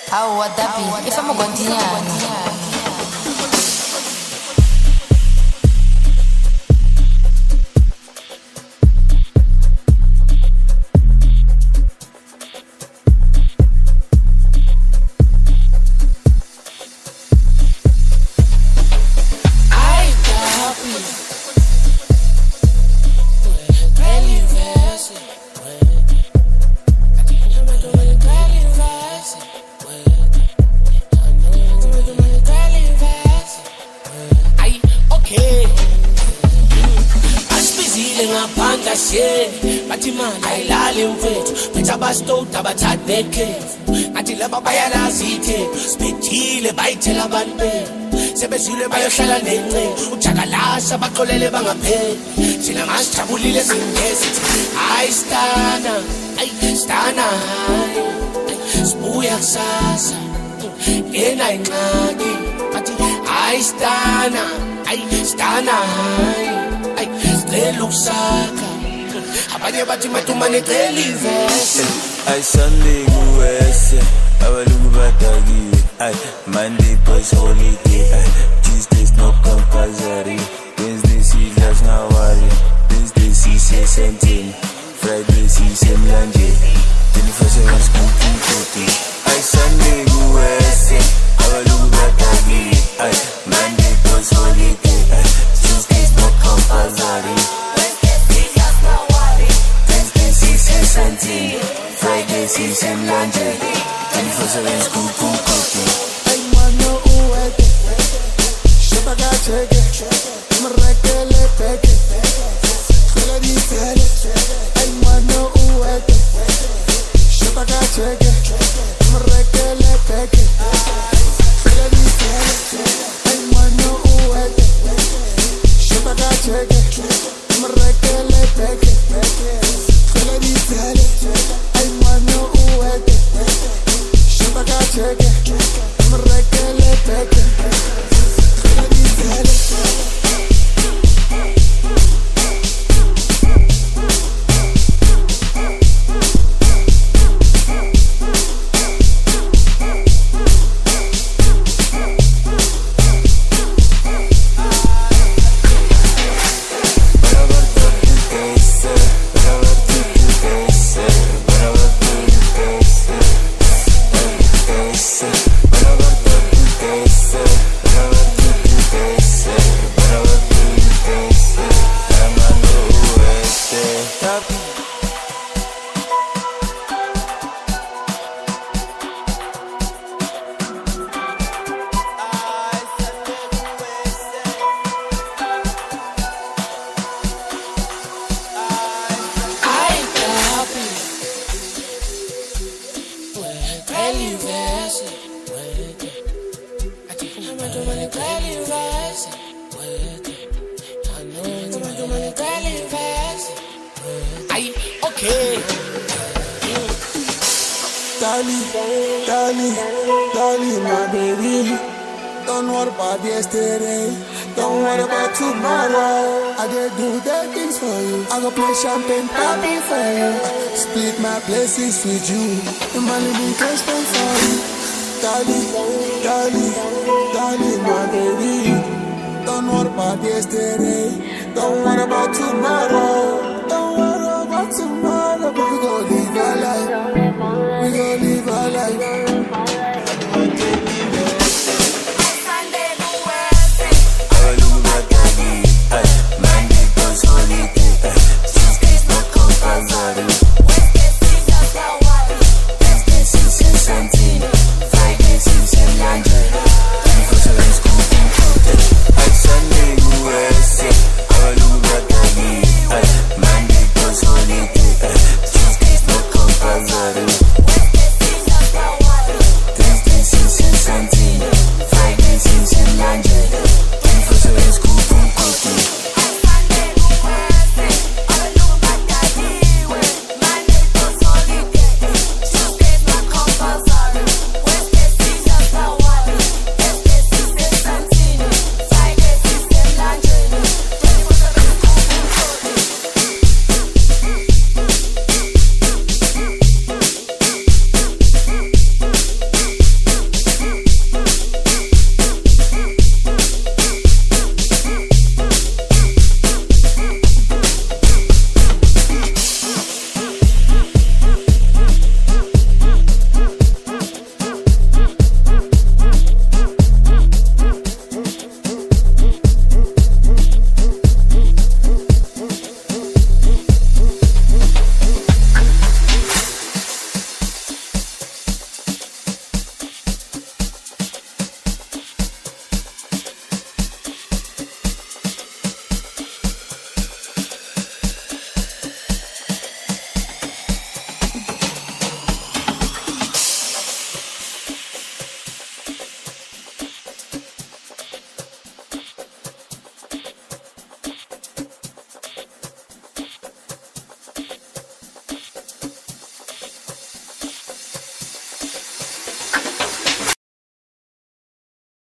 How would that be? If I'm going to abathatha bekhefu ngathi laba bayalazithe sibethile bayithela abantu sebezile bayohlala nenceke ujakalasha baqolele bangapheli thina masijabulile singesithi hayi stana sibuya kusasa ngena inxaki bathi hayi stana sicela ukusakha abanye bathi matumane cela ivese ay Sunday kuwese abalungu badakiwe ay Monday boys holiday ay Tuesdays no compulsory Wednesday sidla singawari Thursday sise sentini Friday sise mlanjeni 24/7 skuti ay Sunday kuwese abalungu badakiwe ay Monday boys holiday ay Tuesdays no compulsory Friday season London 24/7 school kumkuti ay mano uweke shabaga cheke mrekele peke khela di fele ay mano uweke shabaga cheke mrekele peke khela di fele ay mano uweke shabaga cheke mrekele peke khela di fele ay mano uweke shabaga cheke mrekele peke khela di fele Darling, my baby. Don't worry about yesterday. Don't worry about tomorrow. I just do the things for you. I go play champagne party for you. Split my blessings with you. The money we can spend for you. Darling, my baby. Don't worry about yesterday. Don't worry about tomorrow. Don't worry about tomorrow.